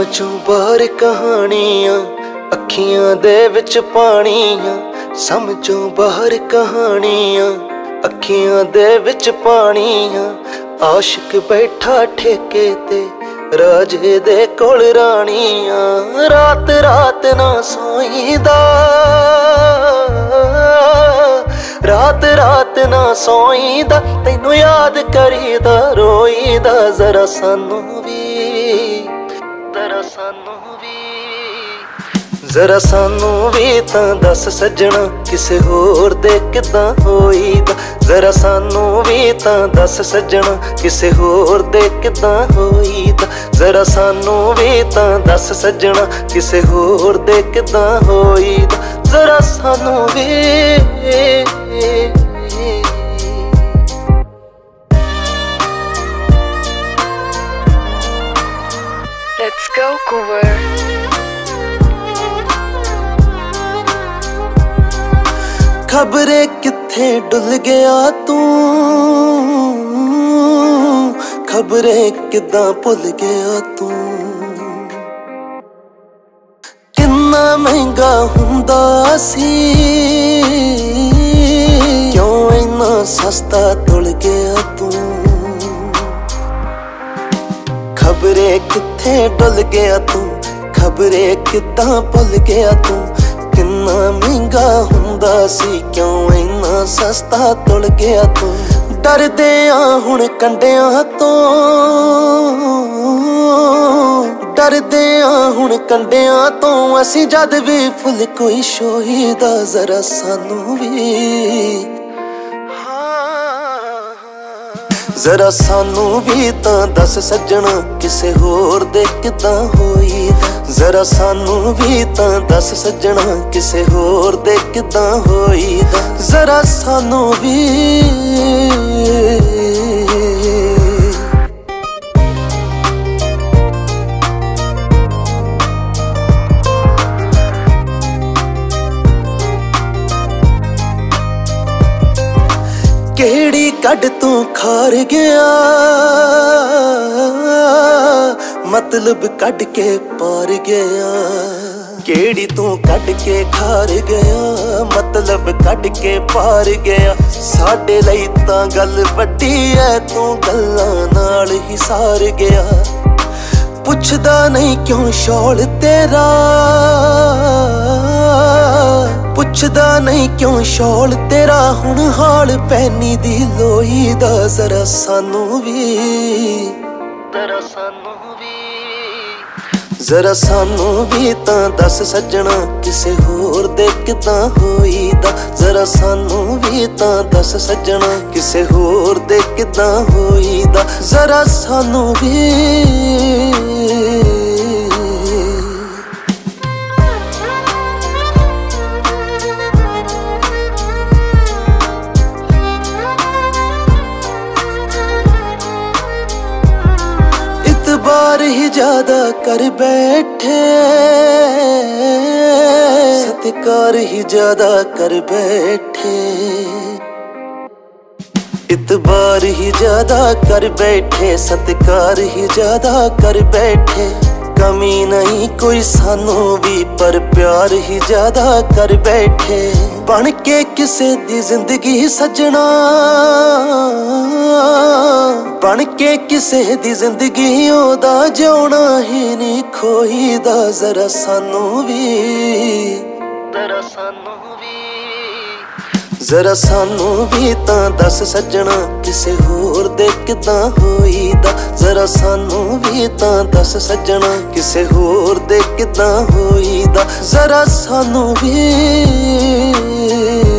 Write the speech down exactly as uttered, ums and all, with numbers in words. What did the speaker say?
समझों बाहर कहानियां अखियां दे विच पानियां, समझों बाहर कहानियां अखियां दे विच पानियां। आशिक बैठा ठेके ते राजे दे कोल रानियां, रात रात ना सोईदा, रात रात ना सोईदा, तैनू याद करीदा रोईदा। जरा सानू भी, जरा सानू भी, जरा सानू भी तां दस सजना किसे होर दे किदां होईदा। जरा सानू भी तां दस सजना किसे होर दे किदां होईदा। जरा सानू भी तां दस सजना किसे होर दे किदां होईदा। जरा सानू भी। Let's go cover. खबरे किथे डुल गया तू, खबरे किदां भुल गया तू। किन्ना महंगा हुंदा सी, क्यों इन्ना सस्ता तुल गया तू। खबरे किथे डुल गया तू, खबरे किदां भुल गया तू। किन्ना महंगा हुंदा सी, क्यों इन्ना सस्ता तुल गया तू। डरदे आ हुण कंडियां तो, डरदे आ हुण कंडियां तो। असीं जद भी फुल कोई शोहीदा। जरा सानू भी, जरा सानू भी तां दस सजना किसे होर दे किदां होईदा। जरा सानू भी तां दस सजना किसे होर दे किदां होईदा। जरा सानू भी। केड़ी कड तू खार गया, मतलब कड के पार गया। केड़ी तू कड के खार गया, मतलब कड के पार गया। साडे लई तां गल वड्डी है, तू गल्लां नाल ही सार गया। पुछदा नहीं क्यों शौल तेरा, पुछदा नहीं क्यों शौल तेरा। हुण हाल पैनी दी लोईदा। जरा सानू भी, जरा सानू भी, जरा सानू भी तां दस सजना किसे होर दे किदां होईदा। जरा सानू भी तां दस सजना किसे होर दे किदां होईदा। जरा सानू भी। इतबार ही ज्यादा कर बैठे, सत्कार ही ज्यादा कर बैठे। इतबार ही ज्यादा कर बैठे, सत्कार ही ज्यादा कर बैठे। कमी नहीं कोई सानू भी, पर प्यार ही ज्यादा कर बैठे। बन के किसे दी जिंदगी सजना, बन के किसे दी जिंदगी ओदा जिउणा ही नहीं खोईदा। जरा सानू भी, जरा सानू भी, जरा सानू भी तां दस सजना किसे होर दे किदां होईदा। जरा सानू भी तां दस सजना किसे होर दे किदां होईदा। जरा सानू भी।